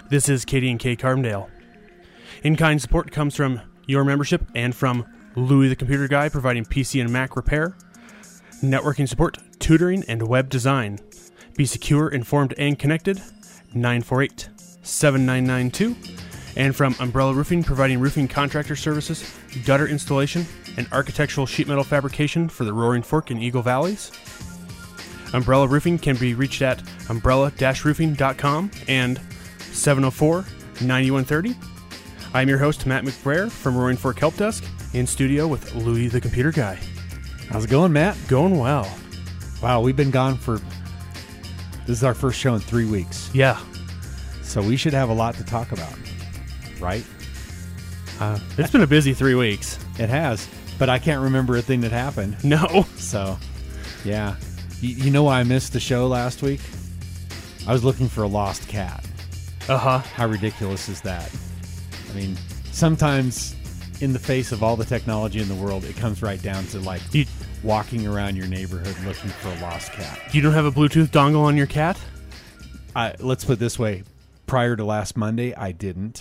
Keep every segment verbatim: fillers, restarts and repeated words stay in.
This is Katie and Kay Carbondale. In-kind support comes from your membership and from Louie the Computer Guy, providing P C and Mac repair, networking support, tutoring, and web design. Be secure, informed, and connected. nine four eight, seven nine nine two. And from Umbrella Roofing, providing roofing contractor services, gutter installation, and architectural sheet metal fabrication for the Roaring Fork and Eagle Valleys. Umbrella Roofing can be reached at umbrella dash roofing dot com and seven oh four, nine one three oh. I'm your host, Matt McBrayer from Roaring Fork Help Desk, in studio with Louie the Computer Guy. How's it going, Matt? Going well. Wow, we've been gone for... This is our first show in three weeks. Yeah. So we should have a lot to talk about, right? Uh, it's been a busy three weeks. It has, but I can't remember a thing that happened. No. So, yeah. You, you know why I missed the show last week? I was looking for a lost cat. Uh-huh. How ridiculous is that? I mean, sometimes in the face of all the technology in the world, it comes right down to like you, walking around your neighborhood looking for a lost cat. You don't have a Bluetooth dongle on your cat? I, let's put it this way. Prior to last Monday, I didn't.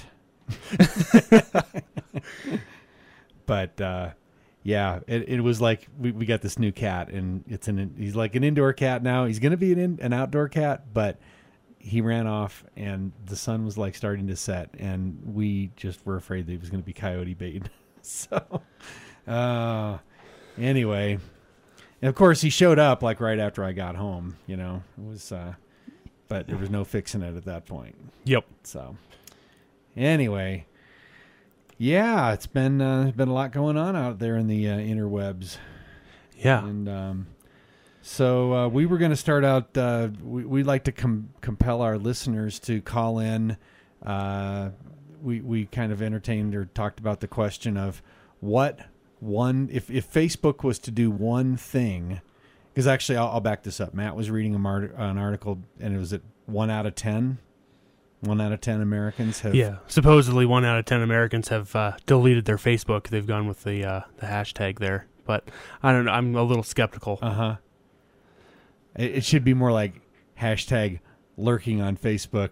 But, uh, yeah, it, it was like we, we got this new cat, and it's an he's like an indoor cat now. He's going to be an, in, an outdoor cat, but he ran off, and the sun was like starting to set, and we just were afraid that he was going to be coyote bait. So, uh, anyway, and of course he showed up like right after I got home. You know, it was, uh, but there was no fixing it at that point. Yep. So, anyway, yeah, it's been uh, been a lot going on out there in the uh, interwebs. Yeah, and um, so uh, we were going to start out. Uh, we, we'd like to com- compel our listeners to call in. Uh, we we kind of entertained or talked about the question of what one if if Facebook was to do one thing. Because actually, I'll, I'll back this up. Matt was reading a mar- an article, and it was at one out of ten. One out of ten Americans have. Yeah, supposedly one out of ten Americans have uh, deleted their Facebook. They've gone with the uh, the hashtag there, but I don't know. I'm a little skeptical. Uh huh. It, it should be more like hashtag lurking on Facebook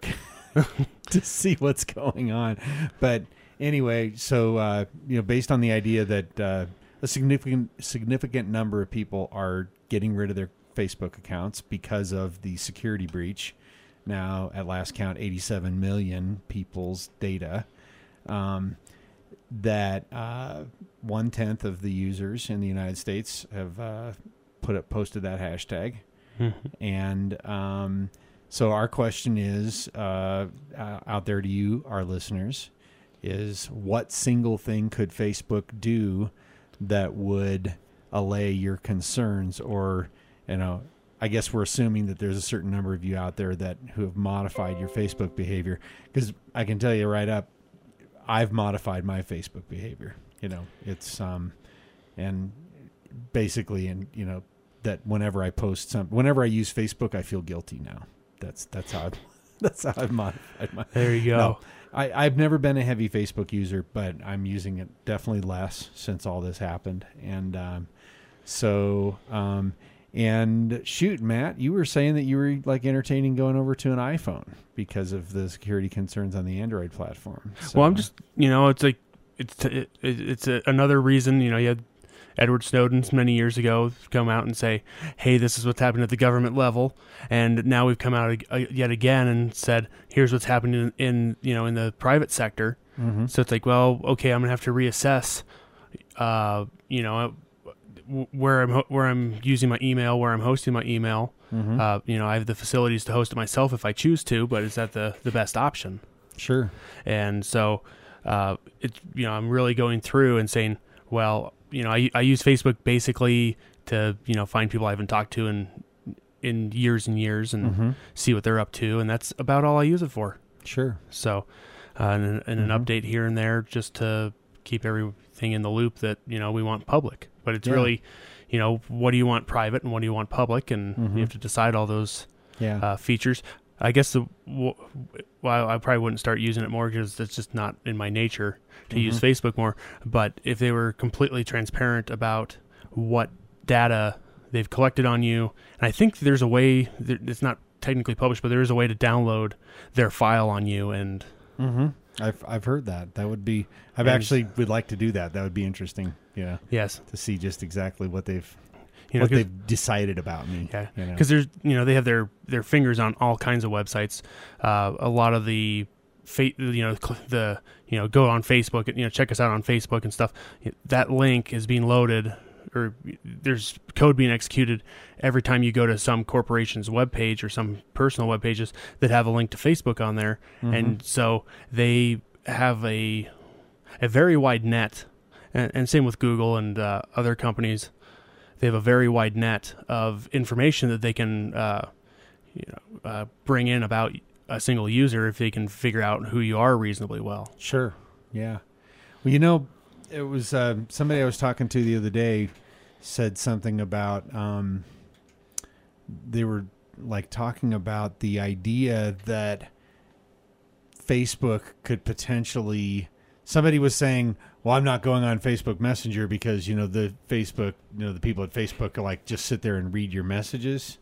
to see what's going on. But anyway, so uh, you know, based on the idea that uh, a significant significant number of people are getting rid of their Facebook accounts because of the security breach. Now, at last count, eighty-seven million people's data. Um, that uh, one tenth of the users in the United States have uh, put up posted that hashtag, mm-hmm. and um, so our question is uh, uh, out there to you, our listeners, is what single thing could Facebook do that would allay your concerns, or you know. I guess we're assuming that there's a certain number of you out there that who have modified your Facebook behavior, because I can tell you right up, I've modified my Facebook behavior. You know, it's um, and basically, and you know that whenever I post some, whenever I use Facebook, I feel guilty now. That's that's how I've, that's how I've modified my. There you go. No, I I've never been a heavy Facebook user, but I'm using it definitely less since all this happened, and um, so um. And shoot, Matt, you were saying that you were like entertaining going over to an iPhone because of the security concerns on the Android platform. So. Well, I'm just, you know, it's like, it's it, it's a, another reason, you know, you had Edward Snowden many years ago come out and say, hey, this is what's happening at the government level. And now we've come out yet again and said, here's what's happening in, in you know, in the private sector. Mm-hmm. So it's like, well, okay, I'm going to have to reassess, uh, you know, where I'm where I'm using my email, where I'm hosting my email. Mm-hmm. Uh, you know, I have the facilities to host it myself if I choose to, but is that the, the best option? Sure. And so, uh, it's you know, I'm really going through and saying, well, you know, I I use Facebook basically to you know find people I haven't talked to in in years and years and mm-hmm. see what they're up to, and that's about all I use it for. Sure. So, uh, and, and an mm-hmm. update here and there just to keep everything in the loop that you know we want public. But it's yeah. really, you know, what do you want private and what do you want public? And mm-hmm. you have to decide all those yeah. uh, features. I guess the w- well, I probably wouldn't start using it more because it's just not in my nature to mm-hmm. use Facebook more. But if they were completely transparent about what data they've collected on you, and I think there's a way, it's not technically published, but there is a way to download their file on you. And mm-hmm. I've I've heard that. That would be. I've actually would like to do that. That would be interesting. Yeah. Yes. To see just exactly what they've you know, what they've decided about me. Yeah. Because you know? there's you know they have their their fingers on all kinds of websites. Uh, a lot of the fa- you know the you know go on Facebook. You know check us out on Facebook and stuff. That link is being loaded, or there's code being executed every time you go to some corporation's webpage or some personal web pages that have a link to Facebook on there. Mm-hmm. And so they have a a very wide net, and, and same with Google and uh, other companies. They have a very wide net of information that they can uh, you know, uh, bring in about a single user if they can figure out who you are reasonably well. Sure. Yeah. Well, you know, it was uh, somebody I was talking to the other day said something about um, they were like talking about the idea that Facebook could potentially, somebody was saying, well, I'm not going on Facebook Messenger because, you know, the Facebook, you know, the people at Facebook are like, just sit there and read your messages.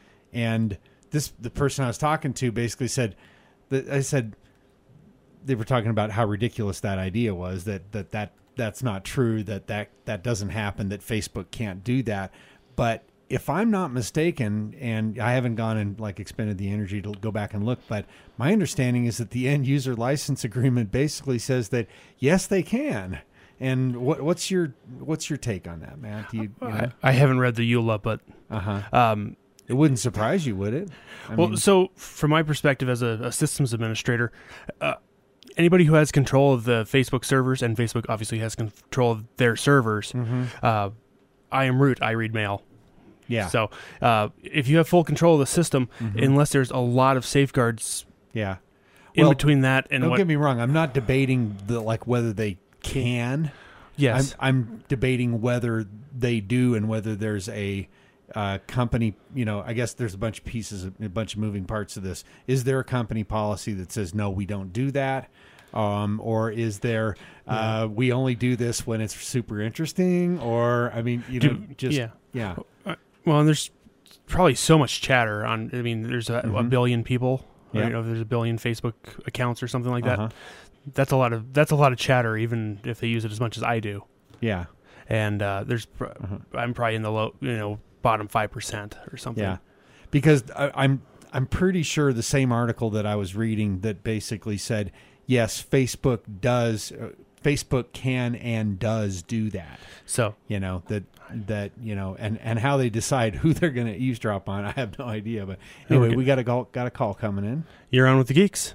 And this, the person I was talking to basically said that I said, they were talking about how ridiculous that idea was, that, that, that, that's not true, that, that that doesn't happen, that Facebook can't do that. But if I'm not mistaken, and I haven't gone and like expended the energy to go back and look, but my understanding is that the end user license agreement basically says that yes, they can. And what, what's your what's your take on that, Matt? Do you, you know? I, I haven't read the E U L A, but uh-huh. um, it wouldn't surprise you, would it? I well, mean, so from my perspective as a, a systems administrator, uh, anybody who has control of the Facebook servers, and Facebook obviously has control of their servers, mm-hmm. uh, I am root, I read mail. Yeah. So uh, if you have full control of the system, mm-hmm. unless there's a lot of safeguards yeah. in well, between that and don't what... get me wrong, I'm not debating the like whether they can. Yes. I'm, I'm debating whether they do and whether there's a uh, company, you know, I guess there's a bunch of pieces, a bunch of moving parts of this. Is there a company policy that says, no, we don't do that? Um, or is there, uh, yeah. we only do this when it's super interesting? Or, I mean, you know, do, just, yeah. yeah. Well, and there's probably so much chatter on, I mean, there's a, mm-hmm. a billion people, right? Yeah. You know, there's a billion Facebook accounts or something like that. Uh-huh. That's a lot of, that's a lot of chatter, even if they use it as much as I do. Yeah. And, uh, there's, uh-huh. I'm probably in the low, you know, bottom five percent or something. Yeah. Because I, I'm, I'm pretty sure the same article that I was reading that basically said, yes, Facebook does, uh, Facebook can and does do that. So, you know, that, that, you know, and, and how they decide who they're going to eavesdrop on, I have no idea. But anyway, okay. we got a call, got a call coming in. You're on with the Geeks.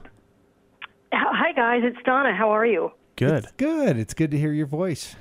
Hi, guys. It's Donna. How are you? Good. It's good. It's good to hear your voice.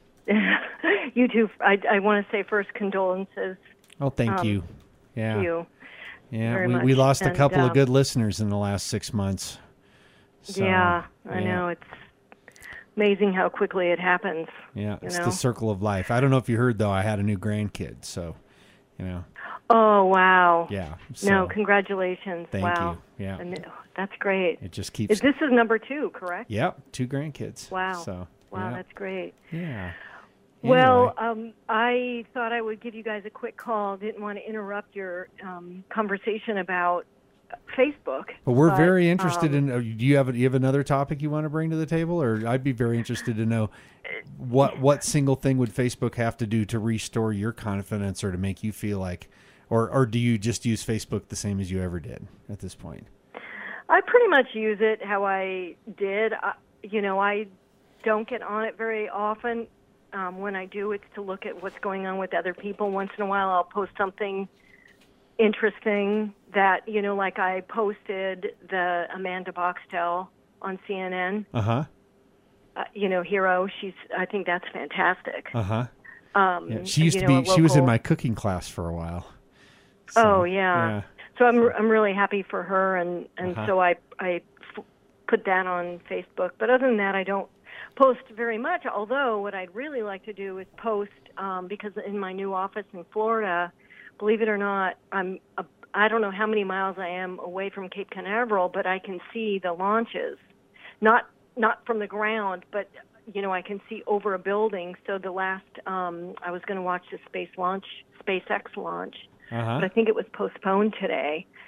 You too. I, I want to say first condolences. Oh, thank um, you. Yeah. To you. Yeah, we, we lost and, a couple um, of good listeners in the last six months. So, yeah, I yeah. know. It's amazing how quickly it happens. Yeah, it's know? the circle of life. I don't know if you heard, though, I had a new grandkid, so, you know. Oh, wow. Yeah. So, no, congratulations. Thank wow. you. Yeah. And, that's great. It just keeps. Is, this is number two, correct? Yep, two grandkids. Wow. So, wow, yeah. that's great. Yeah. Well, um, I thought I would give you guys a quick call. Didn't want to interrupt your um, conversation about Facebook. But we're but, very interested um, in. Uh, do you have do you have another topic you want to bring to the table, or I'd be very interested to know what what single thing would Facebook have to do to restore your confidence, or to make you feel like, or or do you just use Facebook the same as you ever did at this point? I pretty much use it how I did. I, you know, I don't get on it very often. Um, when I do, it's to look at what's going on with other people. Once in a while, I'll post something interesting that, you know, like I posted the Amanda Boxtel on C N N. Uh-huh. Uh, you know, hero. She's. I think that's fantastic. Uh-huh. Um, yeah, she used to know, be. local... She was in my cooking class for a while. So, oh yeah. yeah. So I'm I'm really happy for her, and and uh-huh. so I I f- put that on Facebook. But other than that, I don't post very much. Although what I'd really like to do is post um, because in my new office in Florida, believe it or not, I'm a, I don't know how many miles I am away from Cape Canaveral, but I can see the launches, not not from the ground, but you know I can see over a building. So the last um, I was going to watch the space launch, SpaceX launch. Uh-huh. But I think it was postponed today.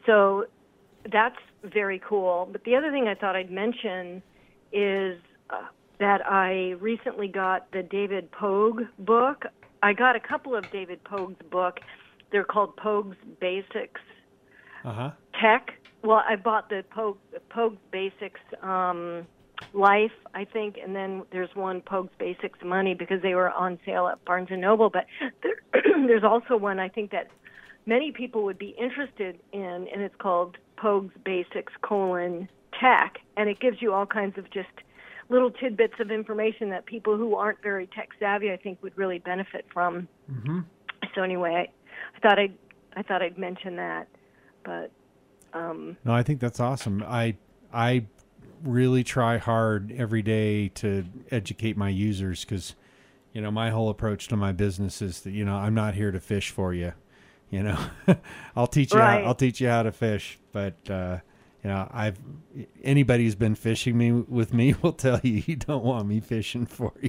so that's very cool. But the other thing I thought I'd mention is uh, that I recently got the David Pogue book. I got a couple of David Pogue's book. They're called Pogue's Basics Uh-huh. Tech. Well, I bought the Pogue, Pogue's Basics um, Life, I think, and then there's one Pogue's Basics Money because they were on sale at Barnes and Noble. But there, there's also one I think that many people would be interested in, and it's called Pogue's Basics colon Tech, and it gives you all kinds of just little tidbits of information that people who aren't very tech savvy, I think, would really benefit from. Mm-hmm. So anyway, I, I thought I'd I thought I'd mention that, but um, no, I think that's awesome. I I really try hard every day to educate my users because, you know, my whole approach to my business is that, you know, I'm not here to fish for you. You know, I'll teach you right. how, I'll teach you how to fish, but uh, you know, I've anybody who's been fishing me with me will tell you you don't want me fishing for you.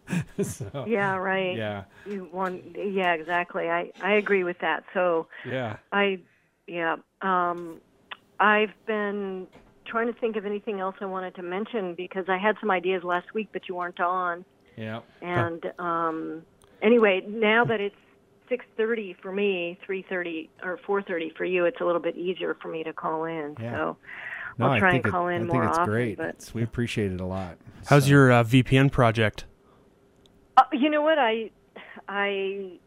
So, yeah, right. Yeah. You want, yeah, exactly. I, I agree with that. So yeah, I, yeah, um, I've been trying to think of anything else I wanted to mention because I had some ideas last week, but you weren't on. Yeah. And um, anyway, now that it's six thirty for me, three thirty or four thirty for you, it's a little bit easier for me to call in. Yeah. So No, I'll try I think and call it, in I more think it's often. great. But It's, we appreciate it a lot. How's So- your uh, V P N project? uh, you know what? I I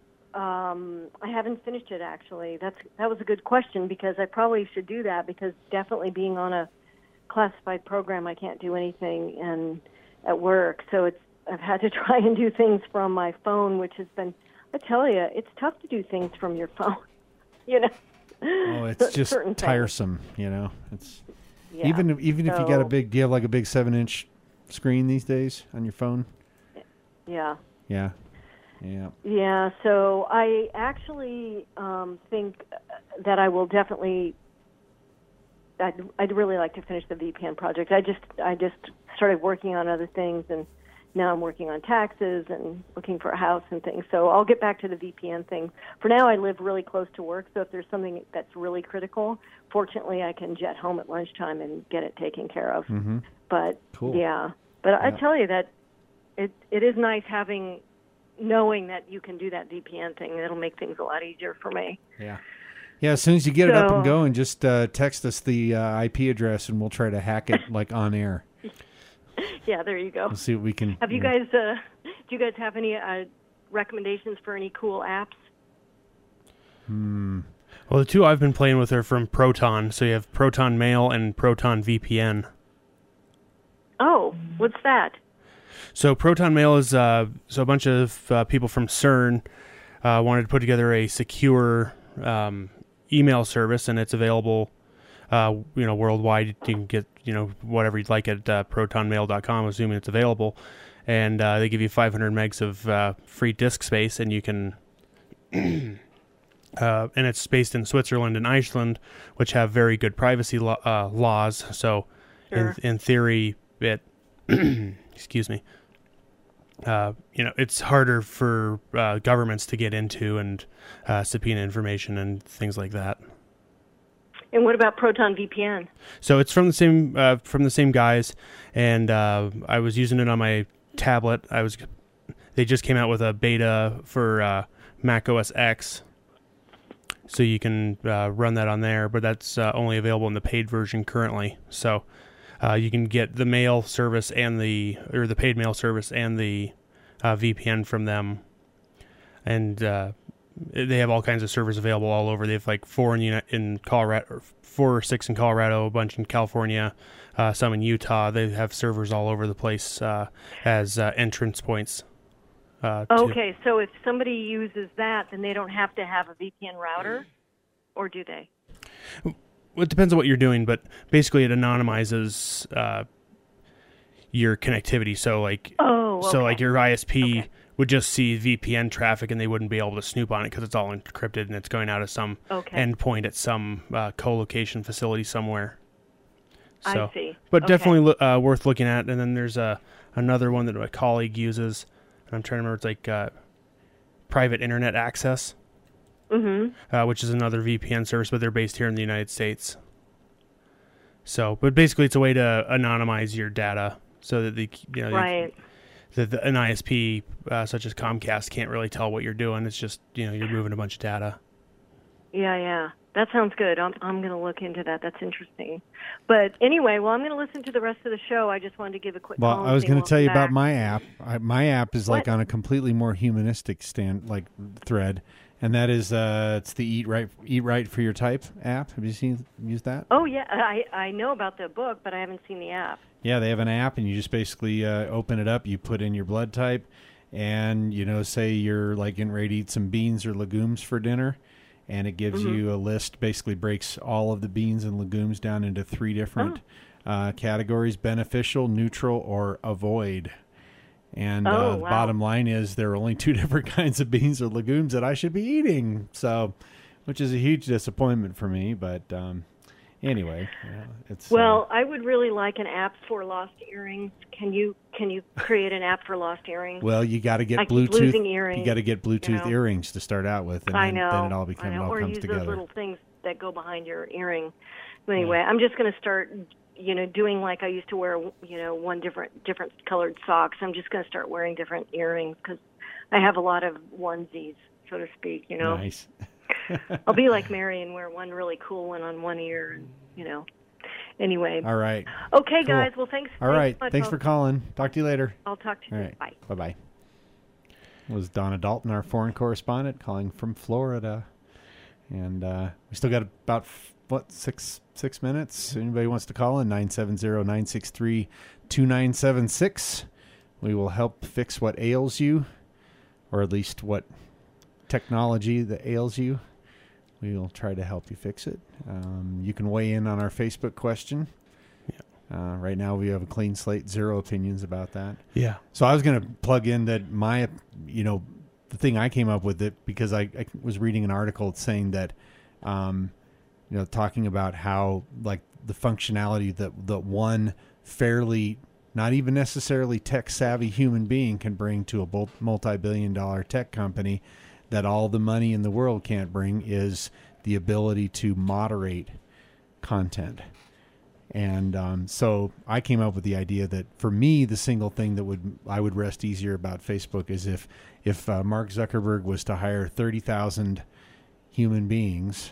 um, I haven't finished it actually. That's that was a good question because I probably should do that because definitely being on a classified program, I can't do anything and at work. So it's I've had to try and do things from my phone, which has been. I tell you, it's tough to do things from your phone. You know. Oh, it's just Certain things. tiresome. You know, it's Yeah. even if, even if you got a So, big, do you have like a big seven inch screen these days on your phone? Yeah. Yeah, yeah. Yeah, so I actually um, think that I will definitely. I'd, I'd really like to finish the V P N project. I just I just started working on other things, and now I'm working on taxes and looking for a house and things. So I'll get back to the V P N thing. For now, I live really close to work, so if there's something that's really critical, fortunately, I can jet home at lunchtime and get it taken care of. Mm-hmm. But Cool. yeah, but I Yeah. tell you that it it is nice having. Knowing that you can do that V P N thing, it'll make things a lot easier for me. Yeah. Yeah, as soon as you get it up and So- going, just uh, text us the uh, I P address and we'll try to hack it like on air. Yeah, there you go. We'll see what we can. Have you know. guys? Uh, do you guys have any uh, recommendations for any cool apps? Hmm. Well, the two I've been playing with are from Proton. So you have Proton Mail and Proton V P N. Oh, what's that? So Proton Mail is uh, so a bunch of uh, people from CERN uh, wanted to put together a secure um, email service, and it's available, uh, you know, worldwide. You can get you know whatever you'd like at uh, proton mail dot com, assuming it's available, and uh, they give you five hundred megs of uh, free disk space, and you can. Uh, and it's based in Switzerland and Iceland, which have very good privacy lo- uh, laws. So, Sure. in in theory, it excuse me. Uh, you know, it's harder for uh, governments to get into and uh, subpoena information and things like that. And what about Proton V P N? So it's from the same uh, from the same guys, and uh, I was using it on my tablet. I was they just came out with a beta for uh, Mac O S X, so you can uh, run that on there. But that's uh, only available in the paid version currently. So. Uh, you can get the mail service and the or the paid mail service and the uh, V P N from them, and uh, they have all kinds of servers available all over. They have like four in Uni- in Colorado, or four or six in Colorado, a bunch in California, uh, some in Utah. They have servers all over the place uh, as uh, entrance points. Uh, to- Okay, so if somebody uses that, then they don't have to have a V P N router, or do they? Well, it depends on what you're doing, but basically it anonymizes uh, your connectivity. So like, Oh, okay. so like your I S P Okay. would just see V P N traffic, and they wouldn't be able to snoop on it because it's all encrypted and it's going out of some Okay. endpoint at some uh, co-location facility somewhere. So, I see. but Okay. definitely lo- uh, worth looking at. And then there's a another one that my colleague uses, and I'm trying to remember. It's like uh, private internet access. Mm-hmm. uh, which is another V P N service, but they're based here in the United States. So, but basically, it's a way to anonymize your data so that the you know Right. that the, an I S P uh, such as Comcast can't really tell what you're doing. It's just you know you're moving a bunch of data. Yeah, yeah. That sounds good. I'm I'm going to look into that. That's interesting. But anyway, well, I'm going to listen to the rest of the show. I just wanted to give a quick Well, call I was and say going to tell you welcome about back. my app. I, my app is like What? on a completely more humanistic stand, like thread, and that is uh, it's the Eat Right Eat Right for Your Type app. Have you seen used that? Oh, yeah. I, I know about the book, but I haven't seen the app. Yeah, they have an app, and you just basically uh, open it up. You put in your blood type, and you know, say you're like getting ready to eat some beans or legumes for dinner, and it gives Mm-hmm. you a list. Basically, breaks all of the beans and legumes down into three different Oh. uh, categories: beneficial, neutral, or avoid. And Oh, uh, the wow. bottom line is there are only two different kinds of beans or legumes that I should be eating. So, which is a huge disappointment for me. But um, anyway, yeah, it's Well, I would really like an app for lost earrings. Can you can you create an app for lost earrings? Well, you got to get I keep Bluetooth. losing earrings, You got to get Bluetooth you know. earrings to start out with, and I then, know. then it all I becomes know. all or comes use together. those little things that go behind your earring. Anyway, I'm just going to start, you know, doing like I used to wear, you know, one different different colored socks. I'm just going to start wearing different earrings because I have a lot of onesies, so to speak. You know, Nice. I'll be like Mary and wear one really cool one on one ear, and you know. Anyway. All right. Okay, Cool. guys. Well, thanks. All thanks right. much. Thanks I'll, for calling. Talk to you later. I'll talk to you. All right. Bye. Bye bye. Was Donna Dalton, our foreign correspondent, calling from Florida, and uh, we still got about what six six minutes. Anybody wants to call in nine seven zero nine six three two nine seven six. We will help fix what ails you, or at least what technology that ails you. We will try to help you fix it. Um, you can weigh in on our Facebook question. Uh, right now we have a clean slate, zero opinions about that. Yeah. So I was going to plug in that my, you know, the thing I came up with it because I, I was reading an article saying that, um, you know, talking about how like the functionality that that one fairly, not even necessarily tech savvy human being can bring to a multi-billion dollar tech company, that all the money in the world can't bring is the ability to moderate content. And um, so I came up with the idea that for me, the single thing that would I would rest easier about Facebook is if if uh, Mark Zuckerberg was to hire thirty thousand human beings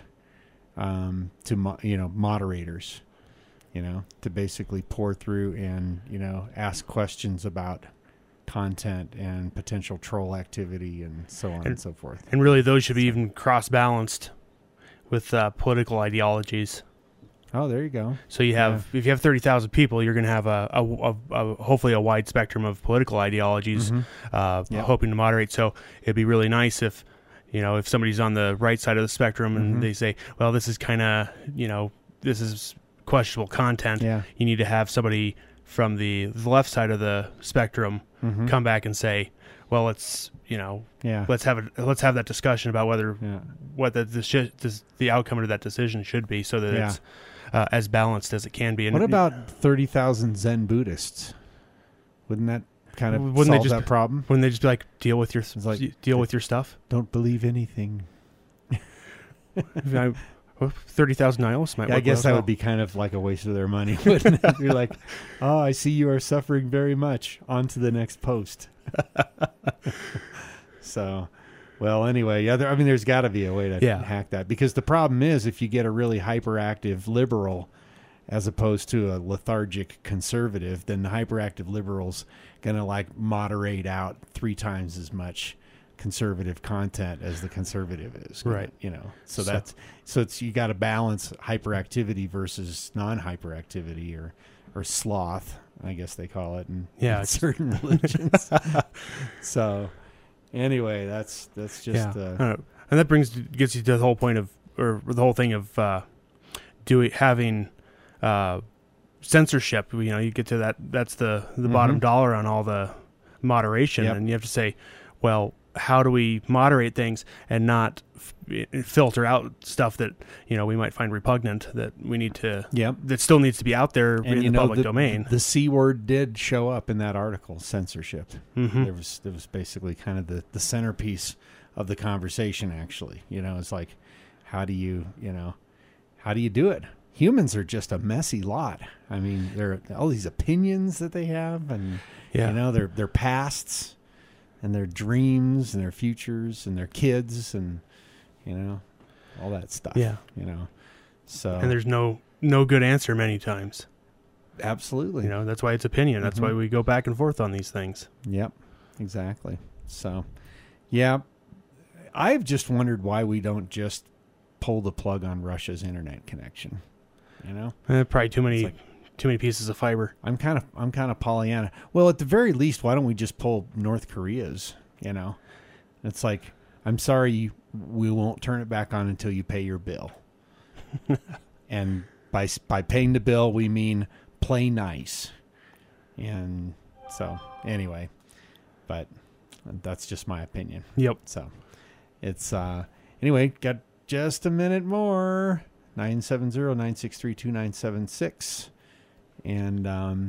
um, to mo- you know moderators, you know, to basically pour through and you know ask questions about content and potential troll activity and so on and, and so forth. And really, those should be even cross-balanced with uh, political ideologies. Oh, there you go. So you have, yeah. if you have thirty thousand people, you're going to have a, a, a, a hopefully a wide spectrum of political ideologies, mm-hmm. uh, yep. hoping to moderate. So it'd be really nice if, you know, if somebody's on the right side of the spectrum and mm-hmm. they say, well, this is kind of, you know, this is questionable content. Yeah. You need to have somebody from the, the left side of the spectrum mm-hmm. come back and say, well, let's, you know, yeah. let's have a, let's have that discussion about whether yeah. what the the, the the outcome of that decision should be, so that yeah. it's uh, as balanced as it can be. And what about thirty thousand Zen Buddhists? Wouldn't that kind of wouldn't solve they just, that problem? Wouldn't they just be like, deal with your like, deal with your stuff? Don't believe anything. Thirty thousand nihilists might. Yeah, work I guess that well. would be kind of like a waste of their money, wouldn't it? You're like, oh, I see you are suffering very much. On to the next post. So, well, anyway, yeah. There, I mean, there's got to be a way to yeah. hack that, because the problem is if you get a really hyperactive liberal as opposed to a lethargic conservative, then the hyperactive liberal's gonna like moderate out three times as much conservative content as the conservative is, right? You know, so, so that's so it's you got to balance hyperactivity versus non-hyperactivity, or or sloth, I guess they call it in, yeah, in certain religions. So anyway, that's that's just yeah. uh, and that brings gets you to the whole point of, or the whole thing of uh, doing having uh, censorship. You know, you get to that. That's the the mm-hmm. bottom dollar on all the moderation, yep. and you have to say, well, how do we moderate things and not f- filter out stuff that, you know, we might find repugnant, that we need to, yep. that still needs to be out there and in you the know, public the, domain. The C word did show up in that article, censorship. Mm-hmm. There was, there was basically kind of the, the centerpiece of the conversation. Actually, you know, it's like, how do you, you know, how do you do it? Humans are just a messy lot. I mean, there are all these opinions that they have, and Yeah. you know, their their pasts and their dreams and their futures and their kids and you know, all that stuff. Yeah. You know, so And there's no no good answer many times. absolutely. You know, that's why it's opinion. That's Mhm. why we go back and forth on these things. Yep, exactly. So, yeah, I've just wondered why we don't just pull the plug on Russia's internet connection. You know, Eh, probably too many It's like- too many pieces of fiber. I'm kind of I'm kind of Pollyanna. Well, at the very least, why don't we just pull North Korea's? You know, it's like, I'm sorry, we won't turn it back on until you pay your bill. And by by paying the bill, we mean play nice. And so, anyway, but that's just my opinion. Yep. So, it's uh anyway, got just a minute more. nine seven zero, nine six three, two nine seven six. And um,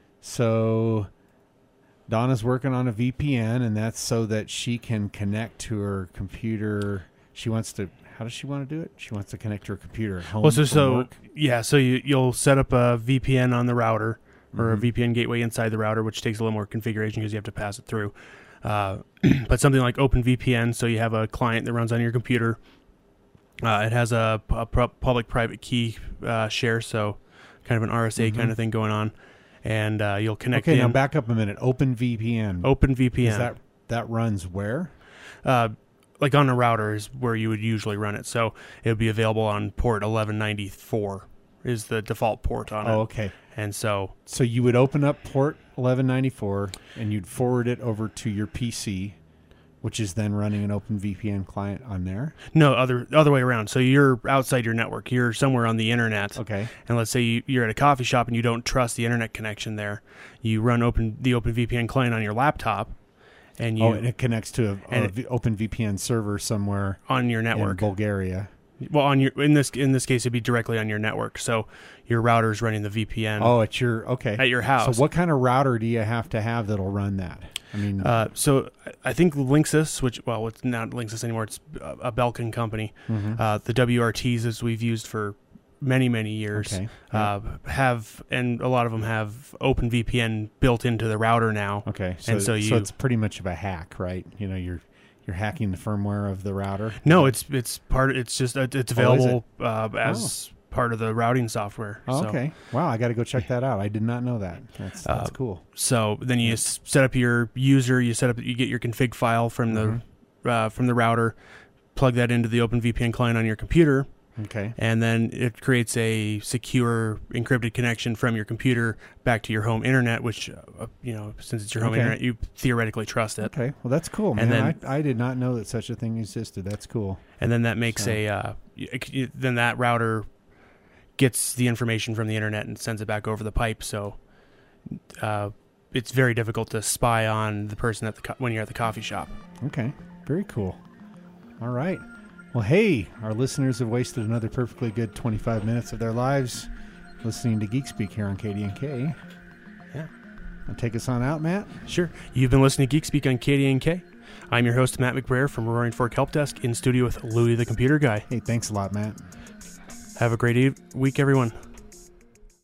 so Donna's working on a V P N, and that's so that she can connect to her computer. She wants to, how does she want to do it? She wants to connect to her computer at home. Well, so, from so work. yeah, so you, you'll set up a V P N on the router or a Mhm. V P N gateway inside the router, which takes a little more configuration because you have to pass it through. Uh, but something like OpenVPN, so you have a client that runs on your computer. Uh, it has a, a pu- public-private key uh, share, so kind of an R S A Mhm. kind of thing going on. And uh, you'll connect Okay, in now back up a minute. OpenVPN. OpenVPN. Is that, that runs where? Uh, like on a router is where you would usually run it. So it would be available on port eleven ninety-four is the default port on Oh, it. okay. And so, So you would open up port eleven ninety-four and you'd forward it over to your P C, which is then running an OpenVPN client on there. no, other other way around. So you're outside your network. You're somewhere on the internet. Okay. And let's say you, you're at a coffee shop and you don't trust the internet connection there. You run open the OpenVPN client on your laptop, and you Oh, and it connects to a, and a it- v- OpenVPN server somewhere on your in network. Bulgaria. Well, on your in this in this case, it'd be directly on your network. So your router's running the V P N Oh, at your okay. at your house. So what kind of router do you have to have that'll run that? I mean, Uh, so I think Linksys, which well, it's not Linksys anymore. It's a a Belkin company. mhm. Uh, the W R Ts, as we've used for many many years, okay. uh, have and a lot of them have OpenVPN built into the router now. Okay. So, and so so you- it's pretty much of a hack, right? You know, you're you're hacking the firmware of the router. No, it's it's part. It's just uh, it's Oh, is available uh, as part of the routing software. Oh, so, okay. Wow, I got to go check that out. I did not know that. That's that's Uh, cool. So then you s- set up your user. You set up. You get your config file from Mhm. the uh, from the router. Plug that into the OpenVPN client on your computer. Okay. And then it creates a secure encrypted connection from your computer back to your home internet, which, uh, you know, since it's your home Okay. internet, you theoretically trust it. Okay. Well, that's cool, man. And then- I, I did not know that such a thing existed. That's cool. And then that makes So- a, uh, y- y- then that router gets the information from the internet and sends it back over the pipe. So uh, it's very difficult to spy on the person at the co- when you're at the coffee shop. Okay. Very cool. All right. Well, hey, our listeners have wasted another perfectly good twenty-five minutes of their lives listening to Geek Speak here on K D N K. Yeah. And take us on out, Matt. Sure. You've been listening to Geek Speak on K D N K. I'm your host, Matt McBrayer from Roaring Fork Help Desk, in studio with Louie the Computer Guy. Hey, thanks a lot, Matt. Have a great e- week, everyone.